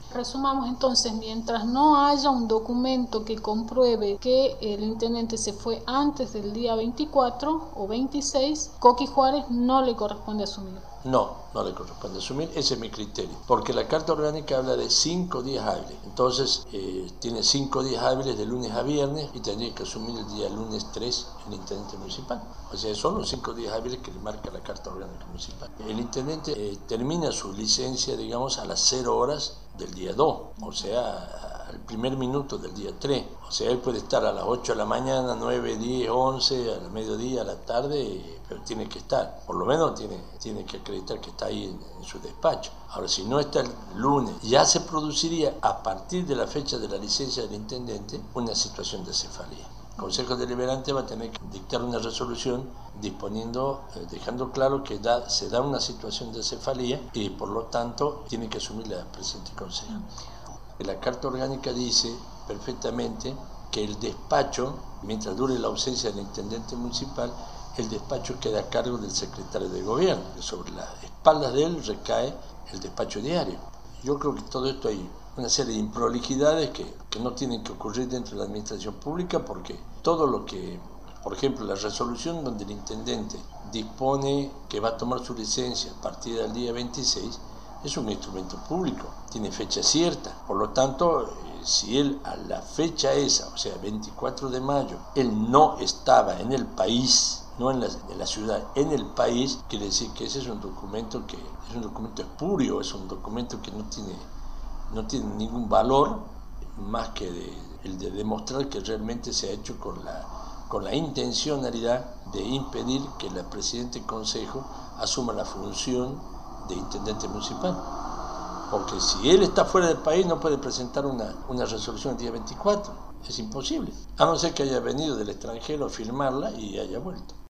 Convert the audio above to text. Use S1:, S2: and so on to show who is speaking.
S1: Resumamos entonces, mientras no haya un documento que compruebe que el intendente se fue antes del día 24 o 26, Coqui Juárez no le corresponde asumir.
S2: No le corresponde asumir, ese es mi criterio, porque la Carta Orgánica habla de 5 días hábiles, entonces tiene 5 días hábiles de lunes a viernes y tendría que asumir el día lunes 3 el intendente municipal. O sea, son los 5 días hábiles que le marca la Carta Orgánica Municipal. El intendente termina su licencia, digamos, a las 0 horas del día 2, o sea, al primer minuto del día 3. O sea, él puede estar a las 8 de la mañana, 9, 10, 11, al mediodía, a la tarde, pero tiene que estar, por lo menos tiene que acreditar que está ahí en su despacho. Ahora, si no está el lunes, ya se produciría a partir de la fecha de la licencia del intendente una situación de cefalía. El Consejo Deliberante va a tener que dictar una resolución disponiendo, dejando claro que se da una situación de cefalía y por lo tanto tiene que asumir la presidente del Consejo. La Carta Orgánica dice perfectamente que el despacho, mientras dure la ausencia del intendente municipal, el despacho queda a cargo del secretario de gobierno, que sobre las espaldas de él recae el despacho diario. Yo creo que todo esto hay una serie de improlijidades que no tienen que ocurrir dentro de la administración pública, porque todo lo que, por ejemplo, la resolución donde el intendente dispone que va a tomar su licencia a partir del día 26, es un instrumento público, tiene fecha cierta, por lo tanto, si él a la fecha esa, o sea, 24 de mayo, él no estaba en el país, no en la ciudad, en el país, quiere decir que ese es un documento espurio, es un documento que no tiene ningún valor más que el de demostrar que realmente se ha hecho con la intencionalidad de impedir que la presidenta del Consejo asuma la función de intendente municipal. Porque si él está fuera del país no puede presentar una resolución el día 24, es imposible, a no ser que haya venido del extranjero a firmarla y haya vuelto.